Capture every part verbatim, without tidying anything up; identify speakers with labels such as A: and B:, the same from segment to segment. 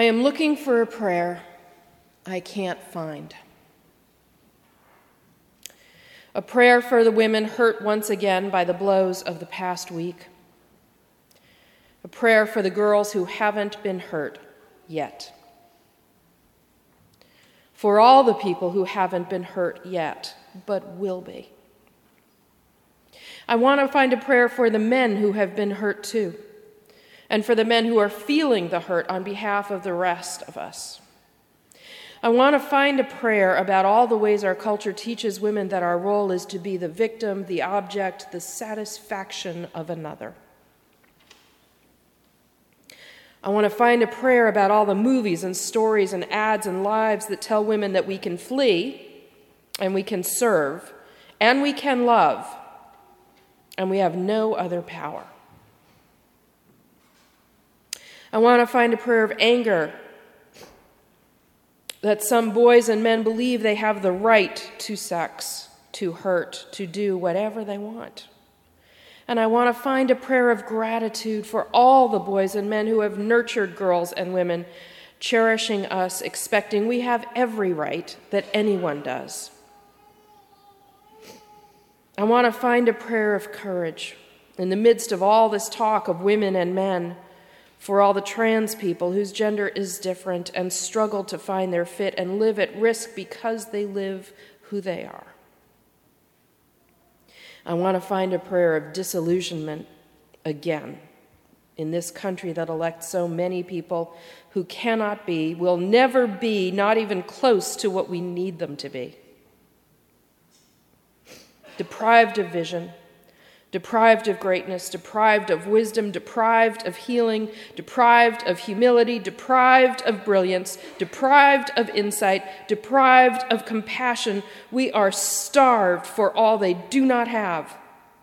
A: I am looking for a prayer I can't find. A prayer for the women hurt once again by the blows of the past week. A prayer for the girls who haven't been hurt yet. For all the people who haven't been hurt yet, but will be. I want to find a prayer for the men who have been hurt too, and for the men who are feeling the hurt on behalf of the rest of us. I want to find a prayer about all the ways our culture teaches women that our role is to be the victim, the object, the satisfaction of another. I want to find a prayer about all the movies and stories and ads and lives that tell women that we can flee, and we can serve, and we can love, and we have no other power. I want to find a prayer of anger that some boys and men believe they have the right to sex, to hurt, to do whatever they want. And I want to find a prayer of gratitude for all the boys and men who have nurtured girls and women, cherishing us, expecting we have every right that anyone does. I want to find a prayer of courage in the midst of all this talk of women and men, for all the trans people whose gender is different and struggle to find their fit and live at risk because they live who they are. I want to find a prayer of disillusionment again in this country that elects so many people who cannot be, will never be, not even close to what we need them to be. Deprived of vision, deprived of greatness, deprived of wisdom, deprived of healing, deprived of humility, deprived of brilliance, deprived of insight, deprived of compassion. We are starved for all they do not have.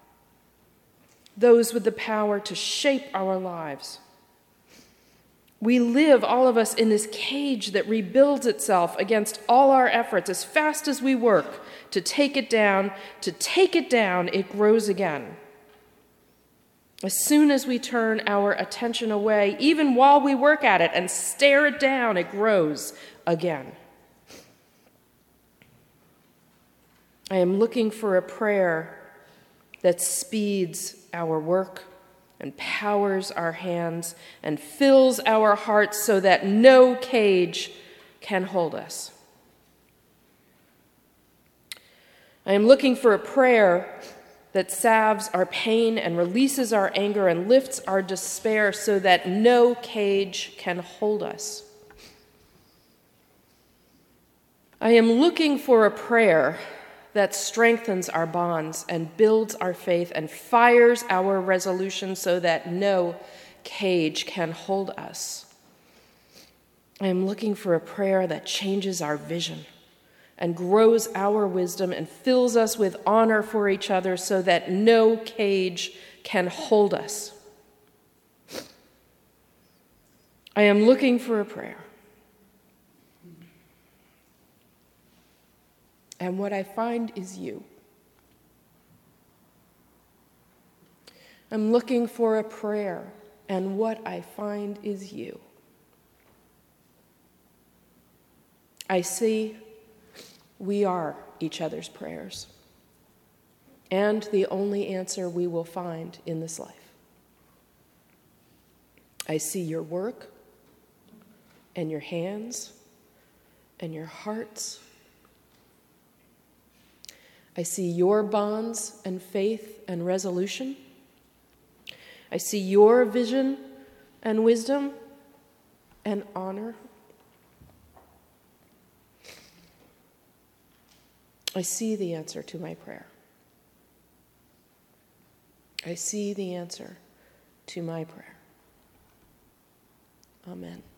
A: Those with the power to shape our lives. We live, all of us, in this cage that rebuilds itself against all our efforts. As fast as we work to take it down, to take it down, it grows again. As soon as we turn our attention away, even while we work at it and stare it down, it grows again. I am looking for a prayer that speeds our work and powers our hands and fills our hearts so that no cage can hold us. I am looking for a prayer that salves our pain and releases our anger and lifts our despair so that no cage can hold us. I am looking for a prayer that strengthens our bonds and builds our faith and fires our resolution so that no cage can hold us. I am looking for a prayer that changes our vision and grows our wisdom and fills us with honor for each other so that no cage can hold us. I am looking for a prayer. And what I find is you. I'm looking for a prayer, and what I find is you. I see we are each other's prayers, and the only answer we will find in this life. I see your work, and your hands, and your hearts. I see your bonds and faith and resolution. I see your vision and wisdom and honor. I see the answer to my prayer. I see the answer to my prayer. Amen.